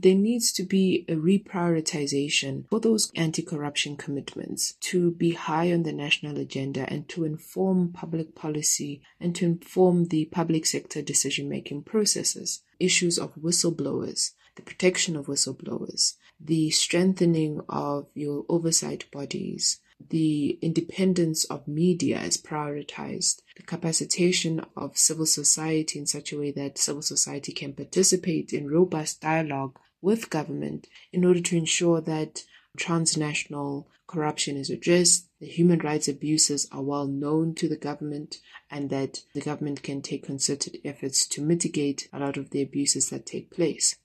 there needs to be a reprioritization for those anti-corruption commitments to be high on the national agenda and to inform public policy and to inform the public sector decision-making processes. Issues of whistleblowers, the protection of whistleblowers, the strengthening of your oversight bodies, the independence of media is prioritized, the capacitation of civil society in such a way that civil society can participate in robust dialogue with government in order to ensure that transnational corruption is addressed, the human rights abuses are well known to the government, and that the government can take concerted efforts to mitigate a lot of the abuses that take place.